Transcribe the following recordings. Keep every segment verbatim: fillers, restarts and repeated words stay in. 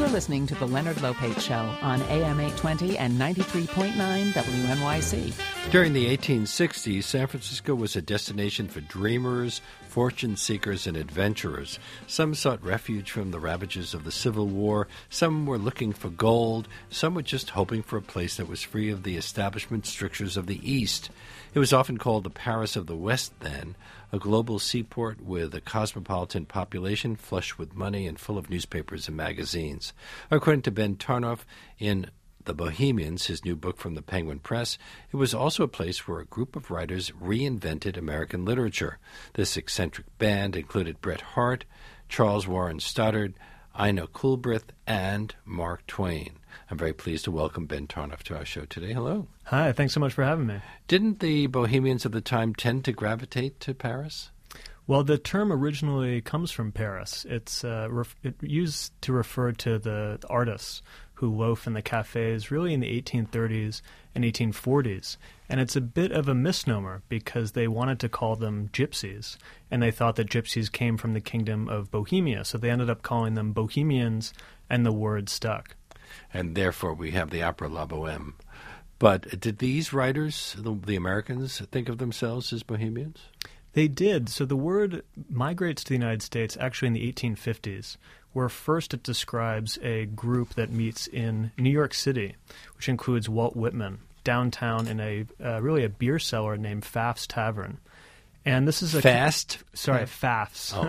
You're listening to The Leonard Lopate Show on A M eight twenty and ninety-three point nine W N Y C. During the eighteen sixties, San Francisco was a destination for dreamers, fortune seekers, and adventurers. Some sought refuge from the ravages of the Civil War. Some were looking for gold. Some were just hoping for a place that was free of the establishment strictures of the East. It was often called the Paris of the West then, a global seaport with a cosmopolitan population flush with money and full of newspapers and magazines. According to Ben Tarnoff in The Bohemians, his new book from the Penguin Press, it was also a place where a group of writers reinvented American literature. This eccentric band included Bret Harte, Charles Warren Stoddard, Ina Coolbrith, and Mark Twain. I'm very pleased to welcome Ben Tarnoff to our show today. Hello. Hi, thanks so much for having me. Didn't the Bohemians of the time tend to gravitate to Paris? Well, the term originally comes from Paris. It's uh, ref- it used to refer to the artists who loaf in the cafes really in the eighteen thirties and eighteen forties. And it's a bit of a misnomer because they wanted to call them gypsies, and they thought that gypsies came from the kingdom of Bohemia, so they ended up calling them Bohemians, and the word stuck. And therefore we have the opera La Boheme. But did these writers, the, the Americans, think of themselves as Bohemians? They did. So the word migrates to the United States actually in the eighteen fifties, where first it describes a group that meets in New York City, which includes Walt Whitman, downtown in a uh, really a beer cellar named Pfaff's Tavern. And this is a Fast? Sorry, Pfaff's. Oh.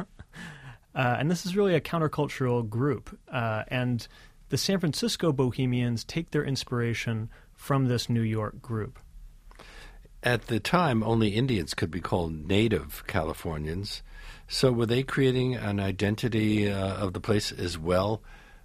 uh, and this is really a countercultural group. Uh, and the San Francisco Bohemians take their inspiration from this New York group. At the time, only Indians could be called native Californians. So were they creating an identity uh, of the place as well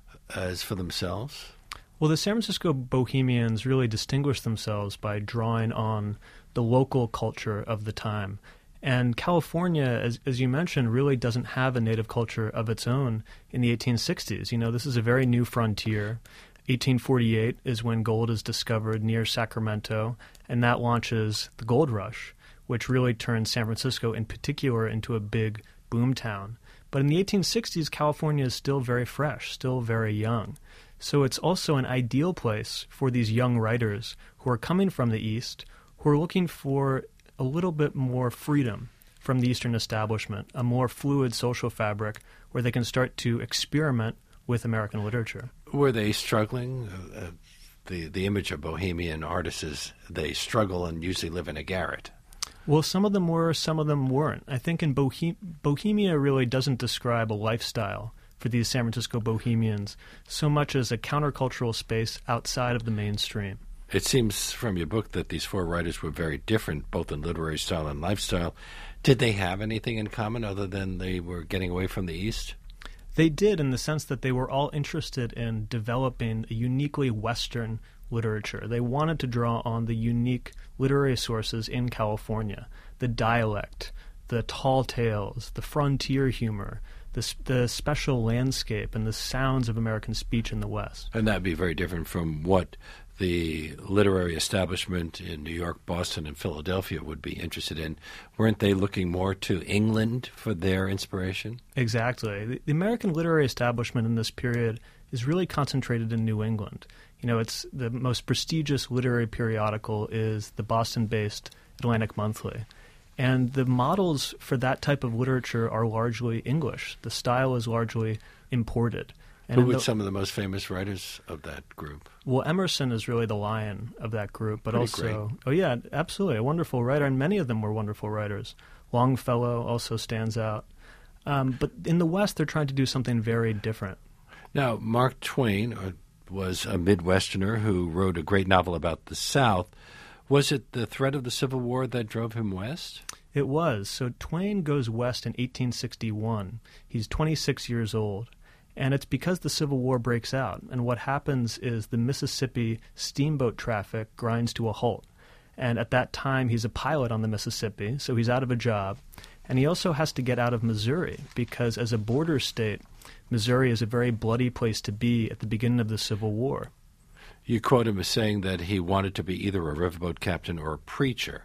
as for themselves? Well, the San Francisco Bohemians really distinguished themselves by drawing on the local culture of the time. And California, as, as you mentioned, really doesn't have a native culture of its own in the eighteen sixties. You know, this is a very new frontier. eighteen forty-eight is when gold is discovered near Sacramento, and that launches the gold rush, which really turns San Francisco in particular into a big boom town. But in the eighteen sixties, California is still very fresh, still very young. So it's also an ideal place for these young writers who are coming from the East, who are looking for a little bit more freedom from the Eastern establishment, a more fluid social fabric where they can start to experiment with American literature. Were they struggling? Uh, the, the image of Bohemian artists is they struggle and usually live in a garret. Well, some of them were, some of them weren't. I think in Bohem- Bohemia really doesn't describe a lifestyle for these San Francisco Bohemians so much as a countercultural space outside of the mainstream. It seems from your book that these four writers were very different, both in literary style and lifestyle. Did they have anything in common other than they were getting away from the East? They did, in the sense that they were all interested in developing a uniquely Western literature. They wanted to draw on the unique literary sources in California, the dialect, the tall tales, the frontier humor, the, the special landscape, and the sounds of American speech in the West. And that would be very different from what the literary establishment in New York, Boston, and Philadelphia would be interested in. Weren't they looking more to England for their inspiration? Exactly. The, the American literary establishment in this period is really concentrated in New England. You know, it's the most prestigious literary periodical is the Boston-based Atlantic Monthly. And the models for that type of literature are largely English. The style is largely imported. And Who were the, some of the most famous writers of that group? Well, Emerson is really the lion of that group, but Pretty also, great. oh yeah, absolutely, a wonderful writer, and many of them were wonderful writers. Longfellow also stands out. Um, but in the West, they're trying to do something very different. Now, Mark Twain uh, was a Midwesterner who wrote a great novel about the South. Was it the threat of the Civil War that drove him west? It was. So Twain goes west in eighteen sixty-one. He's twenty-six years old. And it's because the Civil War breaks out. And what happens is the Mississippi steamboat traffic grinds to a halt. And at that time, he's a pilot on the Mississippi, so he's out of a job. And he also has to get out of Missouri because as a border state, Missouri is a very bloody place to be at the beginning of the Civil War. You quote him as saying that he wanted to be either a riverboat captain or a preacher.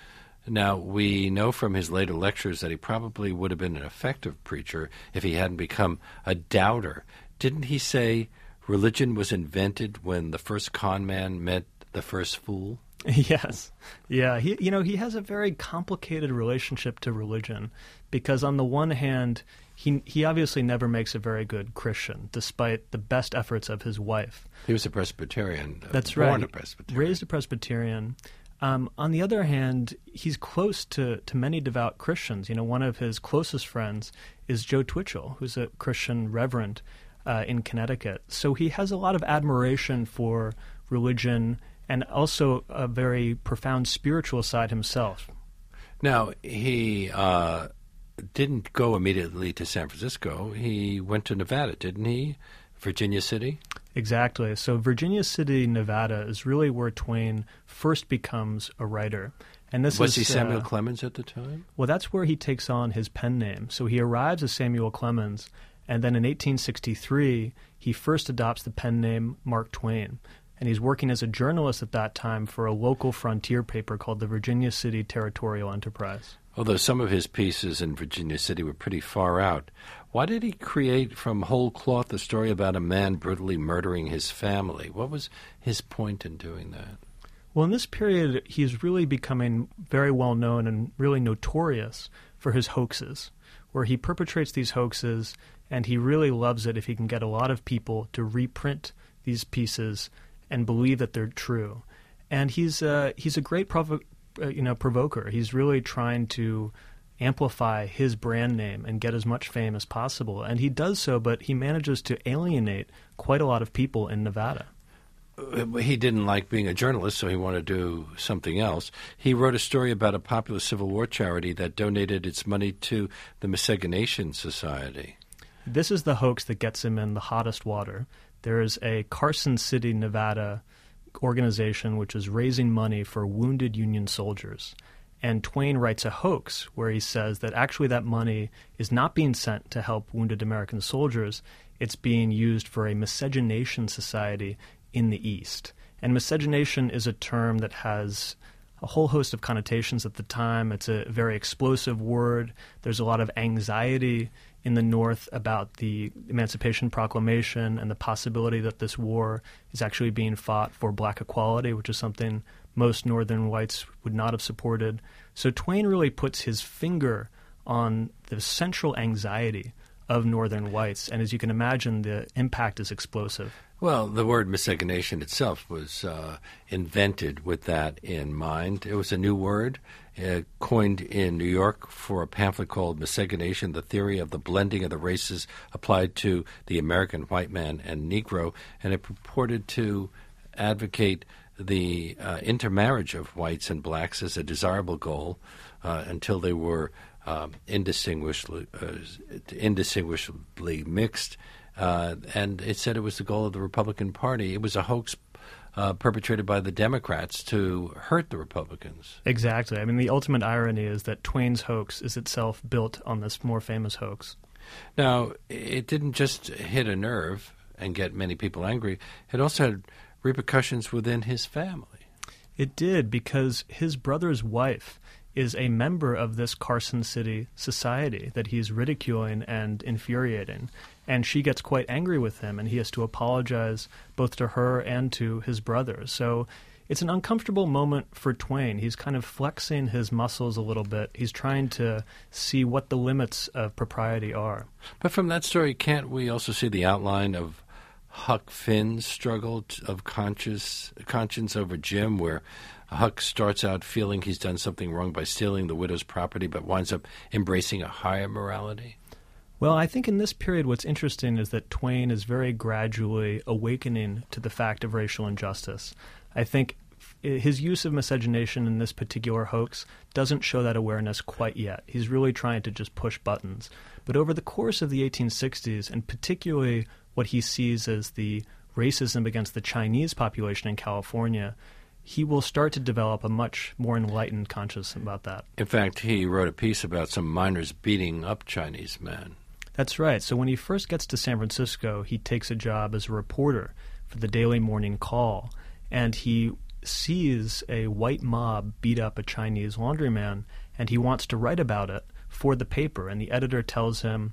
Now, we know from his later lectures that he probably would have been an effective preacher if he hadn't become a doubter. Didn't he say religion was invented when the first con man met the first fool? Yes. Yeah. He, you know, he has a very complicated relationship to religion because on the one hand, he he obviously never makes a very good Christian, despite the best efforts of his wife. He was a Presbyterian. Uh, That's born right. a Presbyterian. Raised a Presbyterian. Um, on the other hand, he's close to, to many devout Christians. You know, one of his closest friends is Joe Twitchell, who's a Christian reverend uh, in Connecticut. So he has a lot of admiration for religion and also a very profound spiritual side himself. Now, he uh, didn't go immediately to San Francisco. He went to Nevada, didn't he? Virginia City? Exactly. So Virginia City, Nevada is really where Twain first becomes a writer. And this Was is, he Samuel uh, Clemens at the time? Well, that's where he takes on his pen name. So he arrives as Samuel Clemens, and then in eighteen sixty-three, he first adopts the pen name Mark Twain. And he's working as a journalist at that time for a local frontier paper called the Virginia City Territorial Enterprise. Although some of his pieces in Virginia City were pretty far out. Why did he create from whole cloth a story about a man brutally murdering his family? What was his point in doing that? Well, in this period, he's really becoming very well known and really notorious for his hoaxes, where he perpetrates these hoaxes, and he really loves it if he can get a lot of people to reprint these pieces and believe that they're true. And he's uh, he's a great provo- uh, you know provoker. He's really trying to amplify his brand name and get as much fame as possible. And he does so, but he manages to alienate quite a lot of people in Nevada. He didn't like being a journalist, so he wanted to do something else. He wrote a story about a popular Civil War charity that donated its money to the Miscegenation Society. This is the hoax that gets him in the hottest water. There is a Carson City, Nevada organization which is raising money for wounded Union soldiers. And Twain writes a hoax where he says that actually that money is not being sent to help wounded American soldiers. It's being used for a miscegenation society in the East. And miscegenation is a term that has a whole host of connotations at the time. It's a very explosive word. There's a lot of anxiety in the North about the Emancipation Proclamation and the possibility that this war is actually being fought for black equality, which is something most Northern whites would not have supported. So Twain really puts his finger on the central anxiety of Northern whites, and as you can imagine, the impact is explosive. Well, the word miscegenation itself was uh, invented with that in mind. It was a new word uh, coined in New York for a pamphlet called Miscegenation, the Theory of the Blending of the Races Applied to the American White Man and Negro, and it purported to advocate the uh, intermarriage of whites and blacks as a desirable goal uh, until they were um, indistinguishably, uh, indistinguishably mixed. Uh, and it said it was the goal of the Republican Party. It was a hoax uh, perpetrated by the Democrats to hurt the Republicans. Exactly. I mean, the ultimate irony is that Twain's hoax is itself built on this more famous hoax. Now, it didn't just hit a nerve and get many people angry. It also had repercussions within his family. It did, because his brother's wife is a member of this Carson City society that he's ridiculing and infuriating. And she gets quite angry with him, and he has to apologize both to her and to his brother. So it's an uncomfortable moment for Twain. He's kind of flexing his muscles a little bit. He's trying to see what the limits of propriety are. But from that story, can't we also see the outline of Huck Finn's struggle of conscious, conscience over Jim, where Huck starts out feeling he's done something wrong by stealing the widow's property, but winds up embracing a higher morality? Well, I think in this period what's interesting is that Twain is very gradually awakening to the fact of racial injustice. I think his use of miscegenation in this particular hoax doesn't show that awareness quite yet. He's really trying to just push buttons. But over the course of the eighteen sixties, and particularly what he sees as the racism against the Chinese population in California, he will start to develop a much more enlightened conscience about that. In fact, he wrote a piece about some miners beating up Chinese men. That's right. So when he first gets to San Francisco, he takes a job as a reporter for the Daily Morning Call, and he sees a white mob beat up a Chinese laundryman, and he wants to write about it for the paper. And the editor tells him,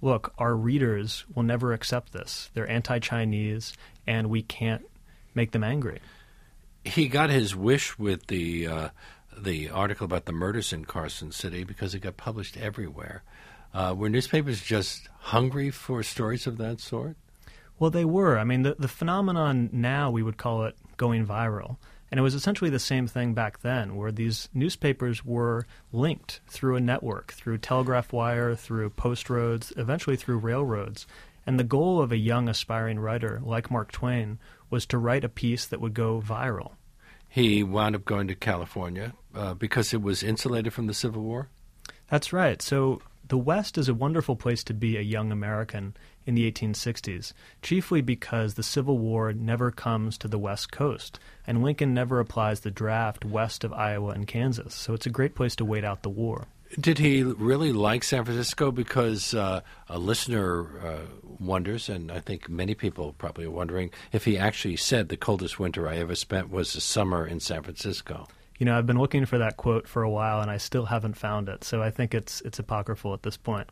look, our readers will never accept this. They're anti-Chinese, and we can't make them angry. He got his wish with the uh, the article about the murders in Carson City because it got published everywhere. Uh, were newspapers just hungry for stories of that sort? Well, they were. I mean, the, the phenomenon now, we would call it going viral. And it was essentially the same thing back then, where these newspapers were linked through a network, through telegraph wire, through post roads, eventually through railroads. And the goal of a young aspiring writer like Mark Twain was to write a piece that would go viral. He wound up going to California uh, because it was insulated from the Civil War? That's right. So the West is a wonderful place to be a young American in the eighteen sixties, chiefly because the Civil War never comes to the West Coast, and Lincoln never applies the draft west of Iowa and Kansas. So it's a great place to wait out the war. Did he really like San Francisco? Because uh, a listener uh, wonders, and I think many people probably are wondering, if he actually said the coldest winter I ever spent was the summer in San Francisco. You know, I've been looking for that quote for a while, and I still haven't found it. So I think it's it's apocryphal at this point.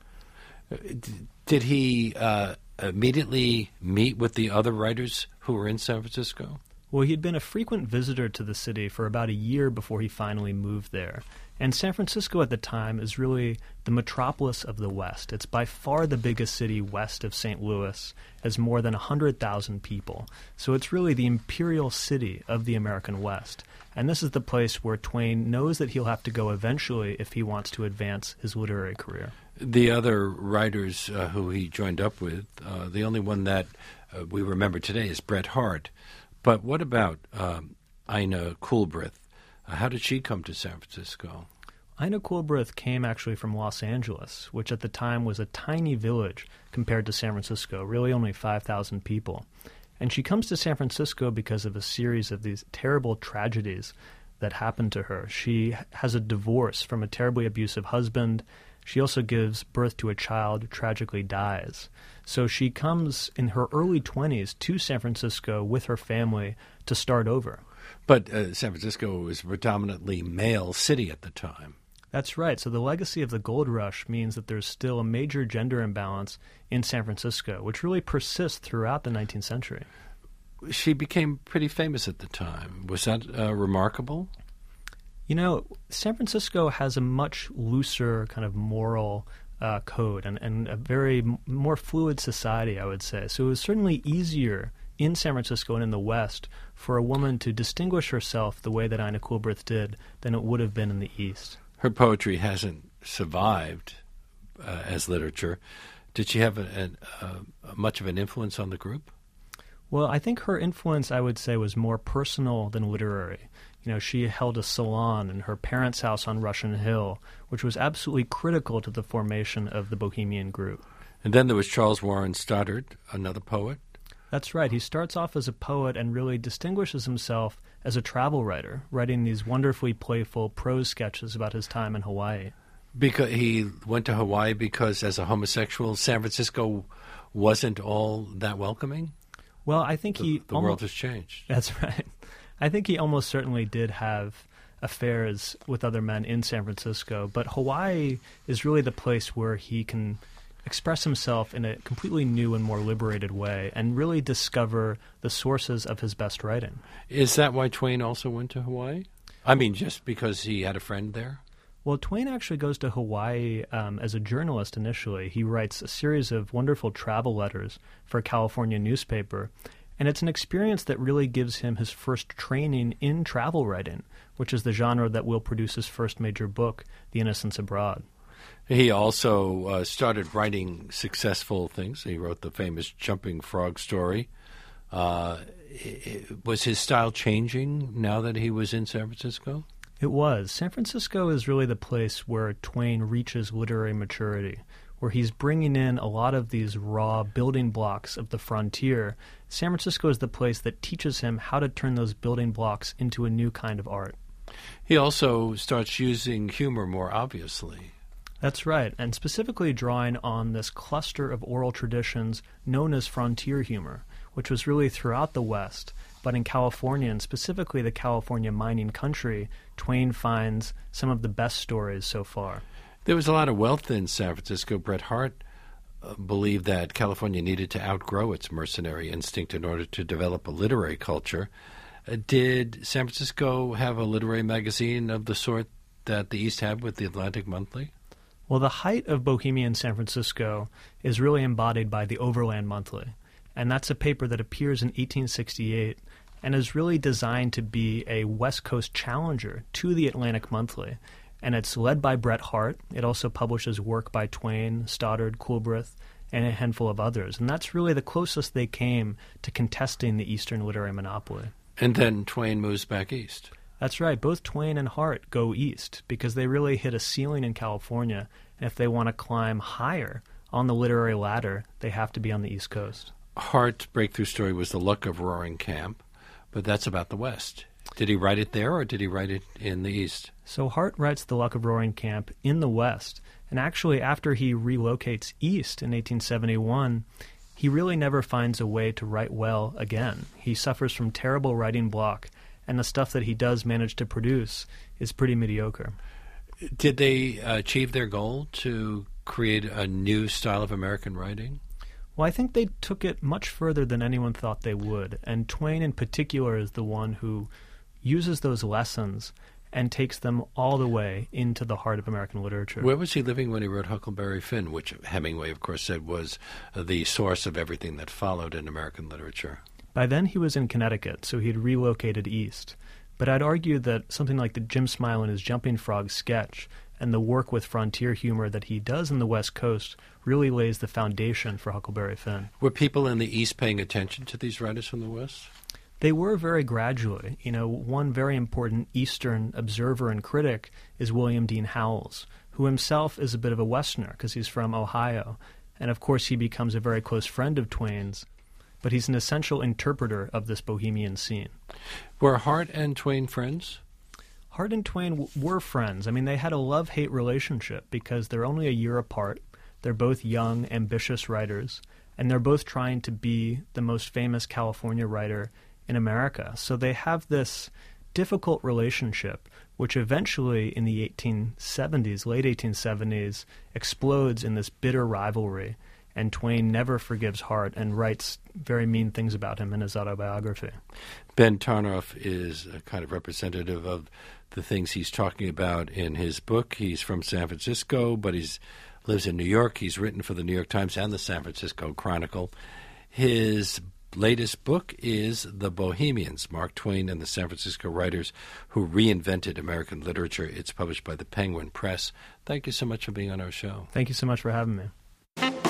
Did he uh, immediately meet with the other writers who were in San Francisco? Well, he'd been a frequent visitor to the city for about a year before he finally moved there. And San Francisco at the time is really the metropolis of the West. It's by far the biggest city west of Saint Louis, has more than one hundred thousand people. So it's really the imperial city of the American West. And this is the place where Twain knows that he'll have to go eventually if he wants to advance his literary career. The other writers uh, who he joined up with, uh, the only one that uh, we remember today is Bret Harte. But what about um, Ina Coolbrith? Uh, how did she come to San Francisco? Ina Coolbrith came actually from Los Angeles, which at the time was a tiny village compared to San Francisco, really only five thousand people. And she comes to San Francisco because of a series of these terrible tragedies that happened to her. She has a divorce from a terribly abusive husband. She also gives birth to a child who tragically dies. So she comes in her early twenties to San Francisco with her family to start over. But uh, San Francisco was a predominantly male city at the time. That's right. So the legacy of the gold rush means that there's still a major gender imbalance in San Francisco, which really persists throughout the nineteenth century. She became pretty famous at the time. Was that uh, remarkable? You know, San Francisco has a much looser kind of moral uh, code and, and a very m- more fluid society, I would say. So it was certainly easier in San Francisco and in the West for a woman to distinguish herself the way that Ina Coolbrith did than it would have been in the East. Her poetry hasn't survived uh, as literature. Did she have a, a, a, much of an influence on the group? Well, I think her influence, I would say, was more personal than literary. You know, she held a salon in her parents' house on Russian Hill, which was absolutely critical to the formation of the Bohemian group. And then there was Charles Warren Stoddard, another poet. That's right. He starts off as a poet and really distinguishes himself as a travel writer, writing these wonderfully playful prose sketches about his time in Hawaii. Because he went to Hawaii because as a homosexual, San Francisco wasn't all that welcoming? Well, I think the, he... The almost, world has changed. That's right. I think he almost certainly did have affairs with other men in San Francisco, but Hawaii is really the place where he can express himself in a completely new and more liberated way and really discover the sources of his best writing. Is that why Twain also went to Hawaii? I mean, just because he had a friend there? Well, Twain actually goes to Hawaii um, as a journalist initially. He writes a series of wonderful travel letters for a California newspaper, and it's an experience that really gives him his first training in travel writing, which is the genre that will produce his first major book, The Innocents Abroad. He also uh, started writing successful things. He wrote the famous Jumping Frog story. Uh, it, was his style changing now that he was in San Francisco? It was. San Francisco is really the place where Twain reaches literary maturity, where he's bringing in a lot of these raw building blocks of the frontier. San Francisco is the place that teaches him how to turn those building blocks into a new kind of art. He also starts using humor more obviously. That's right, and specifically drawing on this cluster of oral traditions known as frontier humor, which was really throughout the West. But in California, and specifically the California mining country, Twain finds some of the best stories so far. There was a lot of wealth in San Francisco. Bret Harte uh, believed that California needed to outgrow its mercenary instinct in order to develop a literary culture. Uh, did San Francisco have a literary magazine of the sort that the East had with the Atlantic Monthly? Well, the height of Bohemian San Francisco is really embodied by the Overland Monthly, and that's a paper that appears in eighteen sixty-eight and is really designed to be a West Coast challenger to the Atlantic Monthly. And it's led by Bret Harte. It also publishes work by Twain, Stoddard, Coolbrith, and a handful of others. And that's really the closest they came to contesting the Eastern literary monopoly. And then Twain moves back east. That's right. Both Twain and Harte go east because they really hit a ceiling in California. And if they want to climb higher on the literary ladder, they have to be on the East Coast. Harte's breakthrough story was The Luck of Roaring Camp, but that's about the West. Did he write it there, or did he write it in the East? So Harte writes The Luck of Roaring Camp in the West. And actually, after he relocates east in eighteen seventy-one, he really never finds a way to write well again. He suffers from terrible writing block, and the stuff that he does manage to produce is pretty mediocre. Did they uh, achieve their goal to create a new style of American writing? Well, I think they took it much further than anyone thought they would, and Twain in particular is the one who uses those lessons and takes them all the way into the heart of American literature. Where was he living when he wrote Huckleberry Finn, which Hemingway, of course, said was the source of everything that followed in American literature? By then he was in Connecticut, so he had relocated east. But I'd argue that something like the Jim Smile and His Jumping Frog sketch and the work with frontier humor that he does in the West Coast really lays the foundation for Huckleberry Finn. Were people in the East paying attention to these writers from the West? They were very gradually. You know, one very important Eastern observer and critic is William Dean Howells, who himself is a bit of a Westerner because he's from Ohio. And of course he becomes a very close friend of Twain's, but he's an essential interpreter of this bohemian scene. Were Harte and Twain friends? Harte and Twain w- were friends. I mean, they had a love-hate relationship because they're only a year apart. They're both young, ambitious writers, and they're both trying to be the most famous California writer in America. So they have this difficult relationship, which eventually in the eighteen seventies, late eighteen seventies, explodes in this bitter rivalry, and Twain never forgives Harte and writes very mean things about him in his autobiography. Ben Tarnoff is a kind of representative of the things he's talking about in his book. He's from San Francisco, but he's lives in New York. He's written for the New York Times and the San Francisco Chronicle. His latest book is The Bohemians, Mark Twain and the San Francisco Writers Who Reinvented American Literature. It's published by the Penguin Press. Thank you so much for being on our show. Thank you so much for having me.